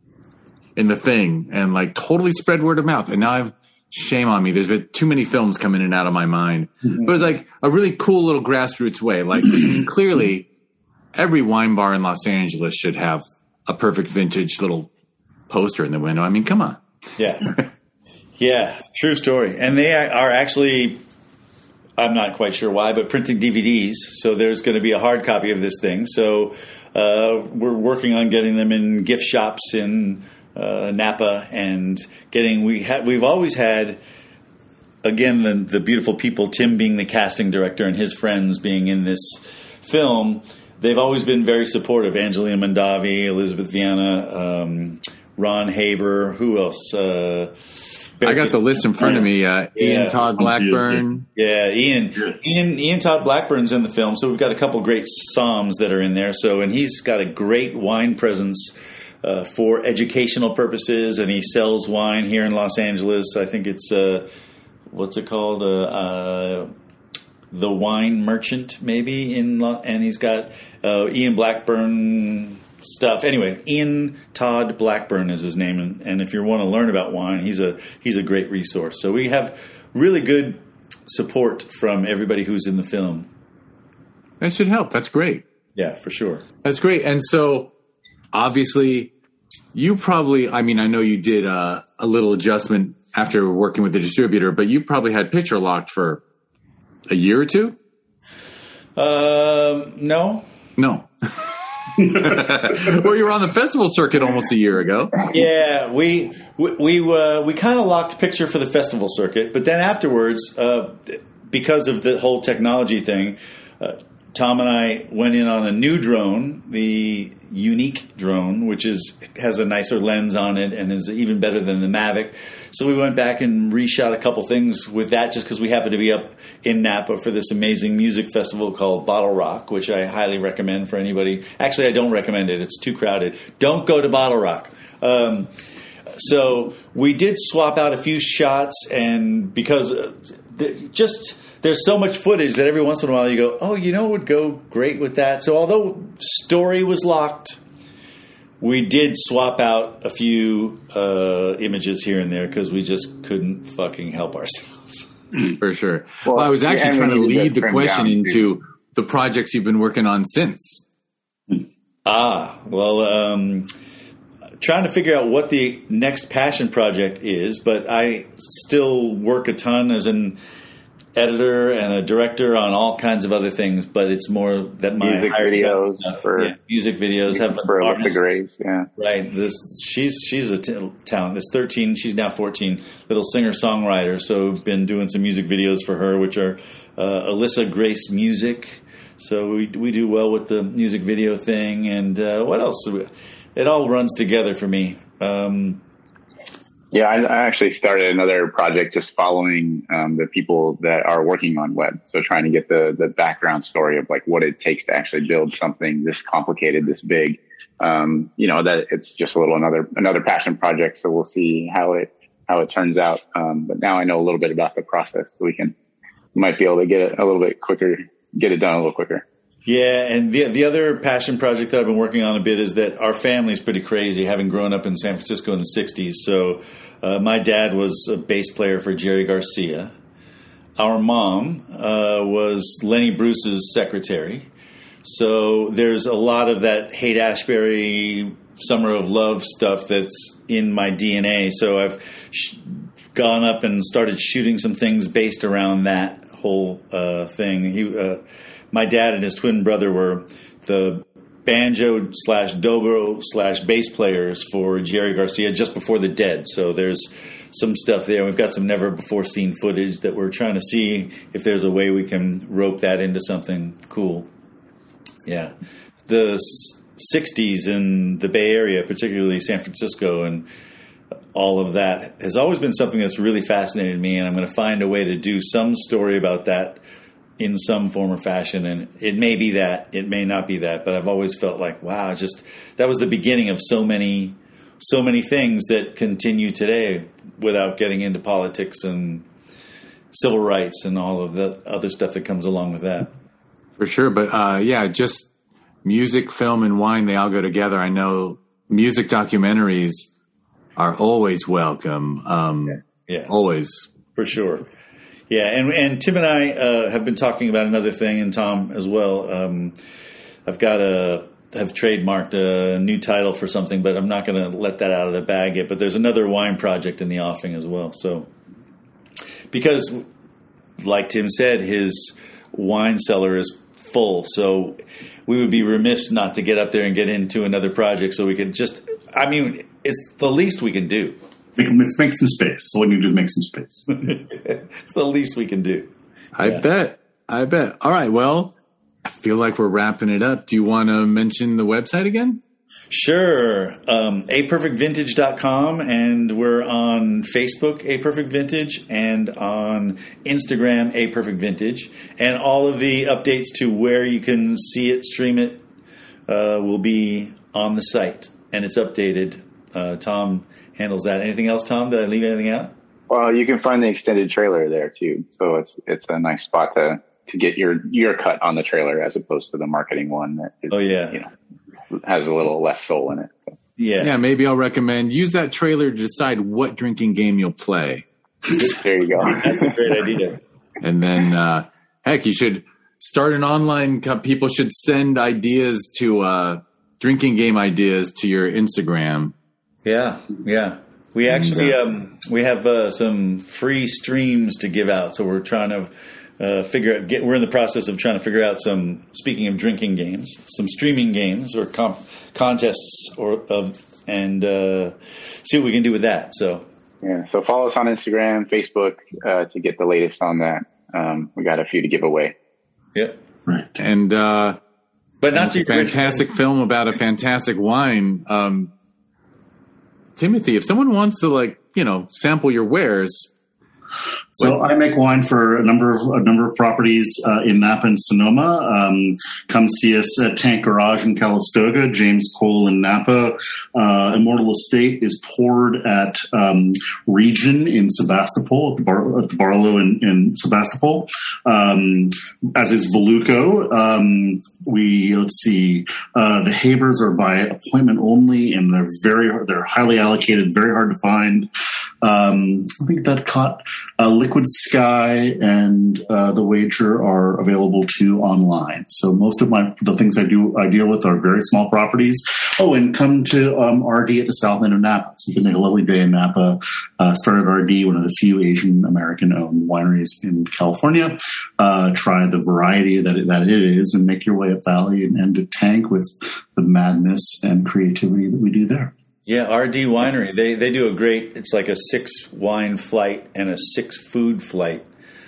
thing, and totally spread word of mouth. And now shame on me. There's been too many films come in and out of my mind. Mm-hmm. But it was a really cool little grassroots way. Clearly every wine bar in Los Angeles should have a Perfect Vintage little poster in the window. I mean, come on. Yeah, true story. And they are actually, I'm not quite sure why, but printing DVDs. So there's going to be a hard copy of this thing. So we're working on getting them in gift shops in Napa and we've always had, again, the beautiful people, Tim being the casting director and his friends being in this film. They've always been very supportive. Angelina Mondavi, Elizabeth Viana, Ron Haber, who else? I got the list in front of me. Ian Todd Blackburn. Yeah, Ian Todd Blackburn's in the film. So we've got a couple great somms that are in there. And he's got a great wine presence for educational purposes, and he sells wine here in Los Angeles. I think it's what's it called? The Wine Merchant, maybe and he's got Ian Blackburn stuff. Anyway, Ian Todd Blackburn is his name, and if you want to learn about wine, he's a great resource. So we have really good support from everybody who's in the film. That should help. That's great. Yeah, for sure. That's great. And so, obviously, you probably, I know you did a little adjustment after working with the distributor, but you probably had picture locked for a year or two? No. Well, you were on the festival circuit almost a year ago. Yeah, we kind of locked picture for the festival circuit, but then afterwards, because of the whole technology thing, Tom and I went in on a new drone, the Unique drone, which has a nicer lens on it and is even better than the Mavic. So we went back and reshot a couple things with that just because we happened to be up in Napa for this amazing music festival called Bottle Rock, which I highly recommend for anybody. Actually, I don't recommend it. It's too crowded. Don't go to Bottle Rock. So we did swap out a few shots, and because there's so much footage that every once in a while you go, oh, it would go great with that. So although story was locked, we did swap out a few images here and there because we just couldn't fucking help ourselves. For sure. Well, I was actually trying to lead the question into the projects you've been working on since. Trying to figure out what the next passion project is, but I still work a ton as an editor and a director on all kinds of other things, but it's more that my music videos have for Alyssa Grace, right. She's a talent. This 13, she's now 14, little singer songwriter. So been doing some music videos for her, which are Alyssa Grace Music. So we do well with the music video thing, and what else? It all runs together for me. I actually started another project just following the people that are working on web. So trying to get the background story of like what it takes to actually build something this complicated, this big. That it's just another passion project. So we'll see how it turns out. But now I know a little bit about the process, so we might be able to get it a little bit quicker, get it done a little quicker. Yeah, and the other passion project that I've been working on a bit is that our family is pretty crazy, having grown up in San Francisco in the 60s. So my dad was a bass player for Jerry Garcia. Our mom was Lenny Bruce's secretary. So there's a lot of that Haight-Ashbury Summer of Love stuff that's in my DNA. So I've gone up and started shooting some things based around that whole thing. My dad and his twin brother were the banjo/dobro/bass players for Jerry Garcia just before the Dead. So there's some stuff there. We've got some never before seen footage that we're trying to see if there's a way we can rope that into something cool. Yeah. The 60s in the Bay Area, particularly San Francisco and all of that, has always been something that's really fascinated me, and I'm going to find a way to do some story about that in some form or fashion. And it may be that, it may not be that, but I've always felt like, wow, that was the beginning of so many things that continue today without getting into politics and civil rights and all of the other stuff that comes along with that. For sure. But just music, film, and wine, they all go together. I know music documentaries are always welcome. Always. For sure. Yeah, and Tim and I have been talking about another thing, and Tom as well. I've trademarked a new title for something, but I'm not going to let that out of the bag yet. But there's another wine project in the offing as well. So, because, like Tim said, his wine cellar is full. So we would be remiss not to get up there and get into another project. So we could it's the least we can do. Let's make some space. All we need to do is make some space. It's the least we can do. I bet. All right. Well, I feel like we're wrapping it up. Do you want to mention the website again? Sure. aperfectvintage.com, and we're on Facebook, A Perfect Vintage, and on Instagram, A Perfect Vintage. And all of the updates to where you can see it, stream it, will be on the site. And it's updated. Tom handles that. Anything else, Tom? Did I leave anything out? Well, you can find the extended trailer there too. So it's a nice spot to get your cut on the trailer as opposed to the marketing one that is, has a little less soul in it. So. Yeah. Maybe I'll recommend use that trailer to decide what drinking game you'll play. There you go. That's a great idea. And then, heck, you should start an online. People should send ideas to drinking game ideas to your Instagram. Yeah. We actually we have some free streams to give out, so we're trying to we're in the process of trying to figure out some. Speaking of drinking games, some streaming games or contests and see what we can do with that. So so follow us on Instagram, Facebook to get the latest on that. We got a few to give away. Yeah. Right. And but not too fantastic film about a fantastic wine. Timothy, if someone wants to sample your wares. So I make wine for a number of properties in Napa and Sonoma. Come see us at Tank Garage in Calistoga, James Cole in Napa. Immortal Estate is poured at Region in Sebastopol, at the Barlow in Sebastopol, as is Voluco. The Habers are by appointment only, and they're highly allocated, very hard to find. I think that caught Liquid Sky and The Wager are available too online. So most of the things I deal with are very small properties. Oh, and come to RD at the south end of Napa. So you can make a lovely day in Napa. Started RD, one of the few Asian American owned wineries in California. Try the variety that it is, and make your way up Valley and to Tank with the madness and creativity that we do there. Yeah, RD Winery. They do a great, it's like a 6 wine flight and a 6 food flight.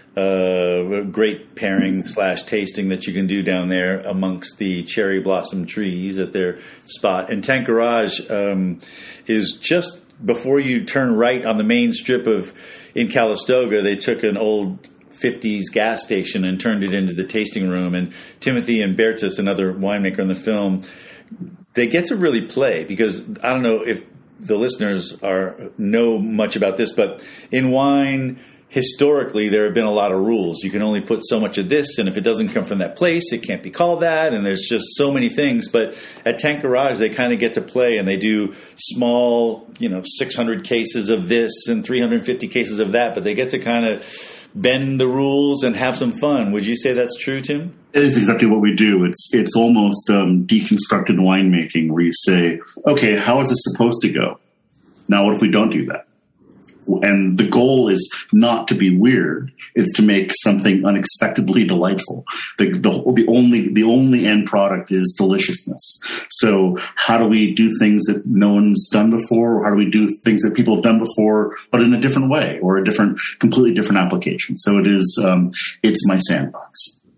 A great pairing / tasting that you can do down there amongst the cherry blossom trees at their spot. And Tank Garage is just before you turn right on the main strip in Calistoga. They took an old 50s gas station and turned it into the tasting room. And Timothy and Bertus, another winemaker in the film, they get to really play, because I don't know if the listeners know much about this, but in wine, historically, there have been a lot of rules. You can only put so much of this, and if it doesn't come from that place, it can't be called that, and there's just so many things. But at Tank Garage, they kind of get to play, and they do small, 600 cases of this and 350 cases of that, but they get to kind of bend the rules and have some fun. Would you say that's true, Tim? It is exactly what we do. It's almost deconstructed winemaking, where you say, okay, how is this supposed to go? Now, what if we don't do that? And the goal is not to be weird. It's to make something unexpectedly delightful. The only end product is deliciousness. So how do we do things that no one's done before? Or how do we do things that people have done before, but in a different way or a completely different application? So it is, it's my sandbox.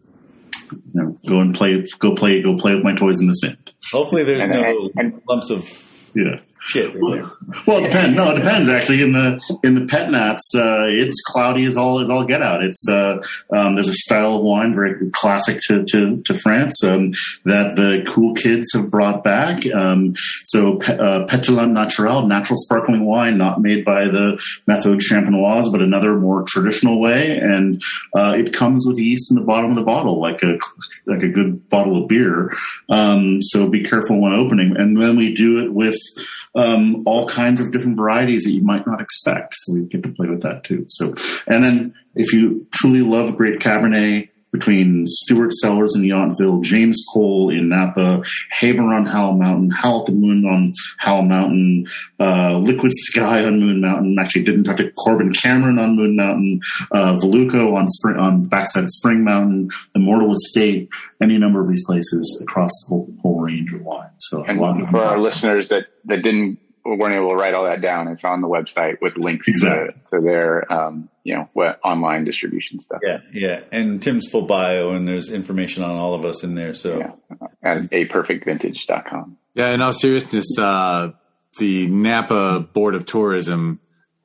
Go play with my toys in the sand. Hopefully there's no lumps of shit. Well, it depends. No, it depends. Actually, in the pet nats, it's cloudy as all get out. It's there's a style of wine very classic to France that the cool kids have brought back. So Pétillant Naturel, natural sparkling wine, not made by the Méthode Champenoise, but another more traditional way, and it comes with yeast in the bottom of the bottle, like a good bottle of beer. So be careful when opening, and then we do it with all kinds of different varieties that you might not expect. So we get to play with that too. So, and then if you truly love great Cabernet, between Stewart Cellars in Yountville, James Cole in Napa, Haber on Howell Mountain, Howl at the Moon on Howell Mountain, Liquid Sky on Moon Mountain. Actually, didn't talk to Corbin Cameron on Moon Mountain, Voluco on backside of Spring Mountain, Immortal Estate, any number of these places across the whole range of wine. So, and for our listeners that weren't able to write all that down, it's on the website with links to their online distribution stuff. Yeah. And Tim's full bio, and there's information on all of us in there. So at aperfectvintage.com. Yeah, in all seriousness, the Napa Board of Tourism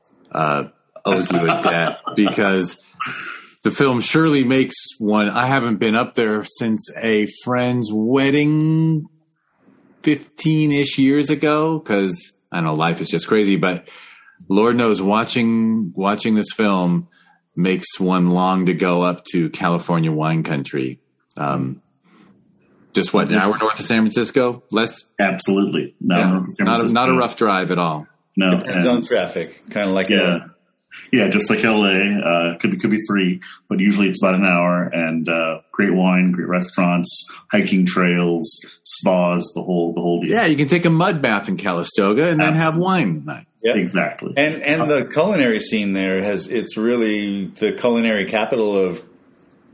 owes you a debt, because the film surely makes one. I haven't been up there since a friend's wedding 15-ish years ago, because I know life is just crazy, but Lord knows watching this film makes one long to go up to California wine country. Just an hour north of San Francisco? Less? Absolutely. Not a rough drive at all. No. Depends on traffic, kind of like Yeah, just like LA, could be 3, but usually it's about an hour, and great wine, great restaurants, hiking trails, spas, the whole deal. Yeah, you can take a mud bath in Calistoga and then have wine at night. Yeah, exactly. And the culinary scene there it's really the culinary capital of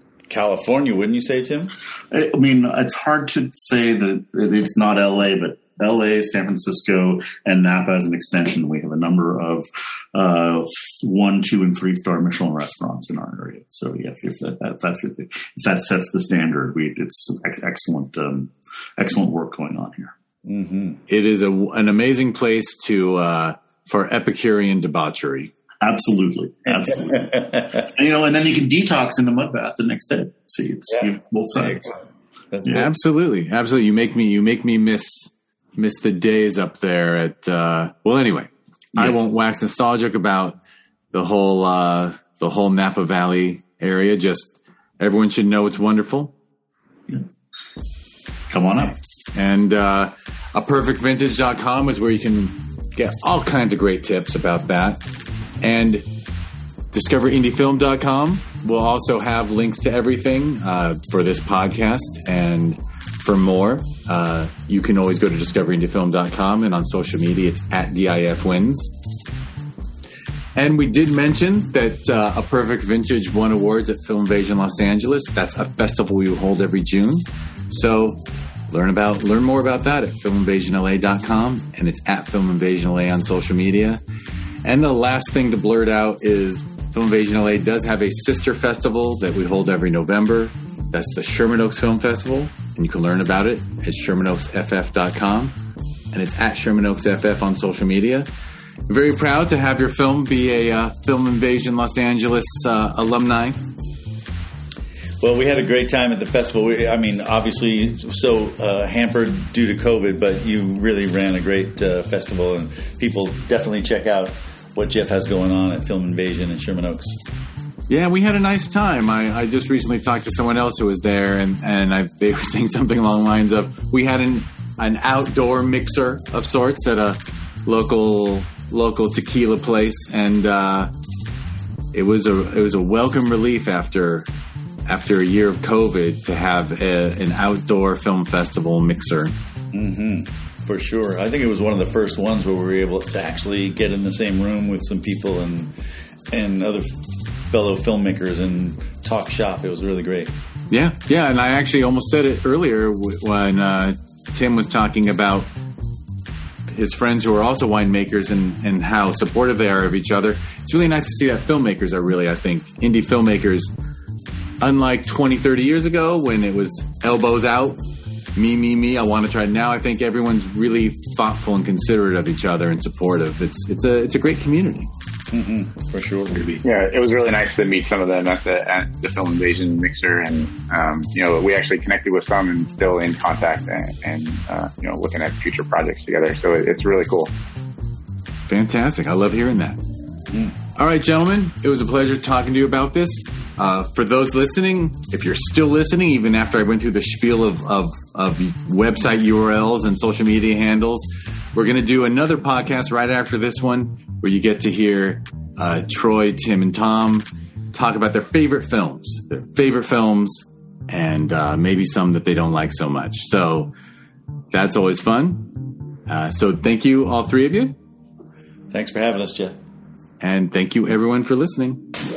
California, wouldn't you say, Tim? I mean, it's hard to say that it's not LA, but LA, San Francisco, and Napa as an extension. We have a number of 1, 2, and 3-star Michelin restaurants in our area. So yeah, if that sets the standard, it's excellent work going on here. Mm-hmm. It is an amazing place for Epicurean debauchery. Absolutely. And, and then you can detox in the mud bath the next day. So you have both sides. Yeah. Absolutely. You make me miss the days up there at. Anyway, I won't wax nostalgic about the whole Napa Valley area. Just everyone should know it's wonderful. Yeah. Come on up. And aperfectvintage.com is where you can get all kinds of great tips about that. And discoverindiefilm.com will also have links to everything for this podcast and for more. You can always go to discoverindiefilm.com, and on social media it's @DIFWins. And we did mention that A Perfect Vintage won awards at Film Invasion Los Angeles. That's a festival we hold every June. So learn more about that at filminvasionla.com, and it's @filminvasionla on social media. And the last thing to blurt out is Film Invasion LA does have a sister festival that we hold every November. That's the Sherman Oaks Film Festival, and you can learn about it at ShermanOaksFF.com, and it's @ShermanOaksFF on social media. We're very proud to have your film be a Film Invasion Los Angeles alumni. Well, we had a great time at the festival. Obviously so hampered due to COVID, but you really ran a great festival, and people definitely check out what Jeff has going on at Film Invasion in Sherman Oaks. Yeah, we had a nice time. I just recently talked to someone else who was there, and they were saying something along the lines of, we had an outdoor mixer of sorts at a local tequila place, and it was a welcome relief after a year of COVID to have an outdoor film festival mixer. Mm-hmm. For sure. I think it was one of the first ones where we were able to actually get in the same room with some people and other fellow filmmakers and talk shop. It was really great. Yeah. And I actually almost said it earlier when Tim was talking about his friends who are also winemakers and how supportive they are of each other. It's really nice to see that filmmakers are really, I think, indie filmmakers, unlike 20, 30 years ago when it was elbows out, me, I want to try it. Now I think everyone's really thoughtful and considerate of each other and supportive. It's a great community. Mm-hmm. For sure. Yeah, it was really nice to meet some of them at the Film Invasion mixer, and we actually connected with some and still in contact and looking at future projects together. So it's really cool. Fantastic. I love hearing that. Mm. All right, gentlemen, it was a pleasure talking to you about this. For those listening, if you're still listening, even after I went through the spiel of website URLs and social media handles, we're going to do another podcast right after this one where you get to hear Troy, Tim, and Tom talk about their favorite films, and maybe some that they don't like so much. So that's always fun. So thank you, all three of you. Thanks for having us, Jeff. And thank you, everyone, for listening.